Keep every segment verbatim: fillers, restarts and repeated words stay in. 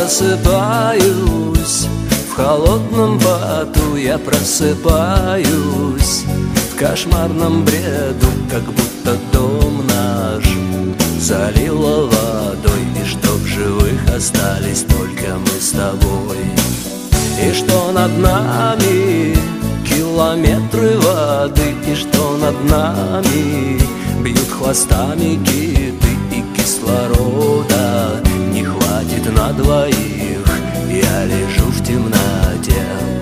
просыпаюсь, в холодном поту я просыпаюсь, в кошмарном бреду, как будто дом наш залило водой, и что в живых остались только мы с тобой. И что над нами километры воды, и что над нами бьют хвостами киты, и кислорода не хватит на двоих. Я лежу в темноте,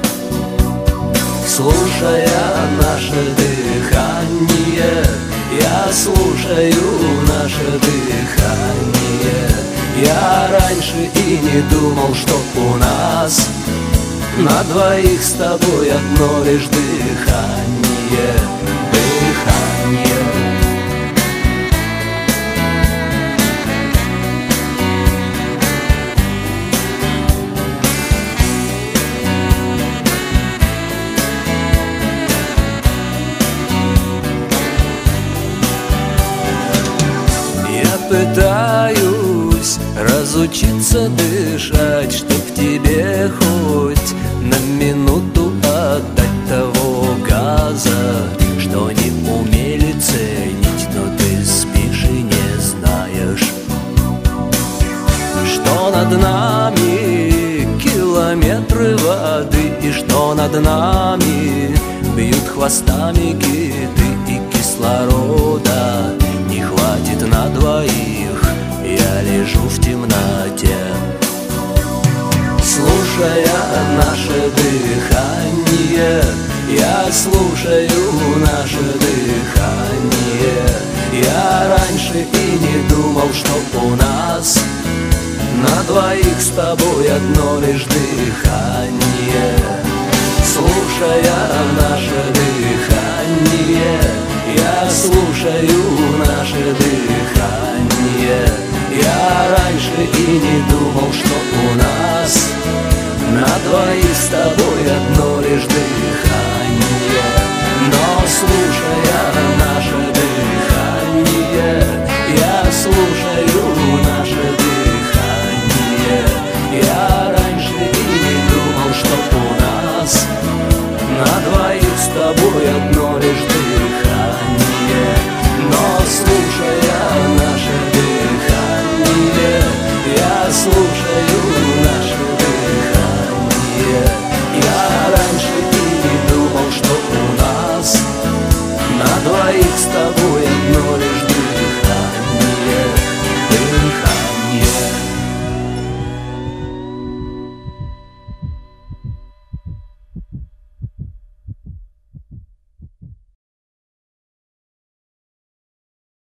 слушая наше дыхание. Я слушаю наше дыхание. Я раньше и не думал, что у нас на двоих с тобой одно лишь дыхание. Дыхание. Пытаюсь разучиться дышать, чтоб тебе хоть на минуту отдать того газа, что не умели ценить, но ты спишь и не знаешь, что над нами километры воды, и что над нами бьют хвостами киты, и кислорода не хватит на двоих. Я лежу в темноте, слушая наше дыхание. Я слушаю наше дыхание. Я раньше и не думал, что у нас на двоих с тобой одно лишь дыхание. Слушая наше дыхание, я слушаю наше дыхание. Я раньше и не думал, что у нас на двоих с тобой одно лишь дыхание. Но слушая наше дыхание, я слушаю наше дыхание. Я раньше и не думал, что у нас на двоих с тобой одно лишь дыхание.